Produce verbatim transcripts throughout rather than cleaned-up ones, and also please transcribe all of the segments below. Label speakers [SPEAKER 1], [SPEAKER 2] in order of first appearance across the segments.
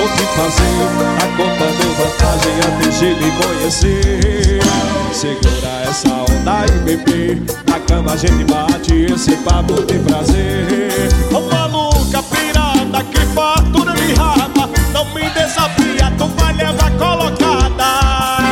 [SPEAKER 1] sou de fazer, tá contando vantagem antes de me conhecer. Segura essa onda e bebê, na cama a gente bate esse papo de prazer. Ô maluca pirada, que fartura de raba, não me desafia, tu vai levar colocada.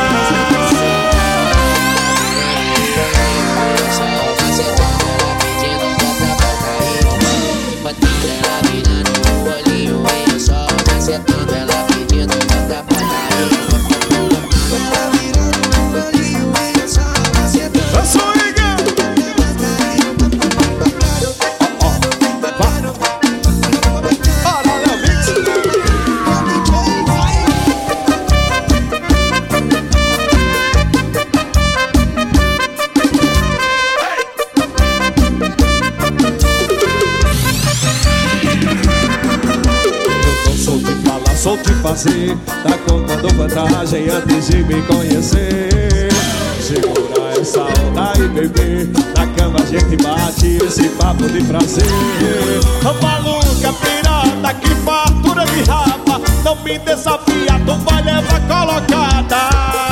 [SPEAKER 1] Sou de fazer, tá contando vantagem antes de me conhecer. Segura essa onda e bebê, na cama a gente bate esse papo de prazer. Ô maluca pirata, que fartura de rapa, não me desafia, tu vai levar colocada.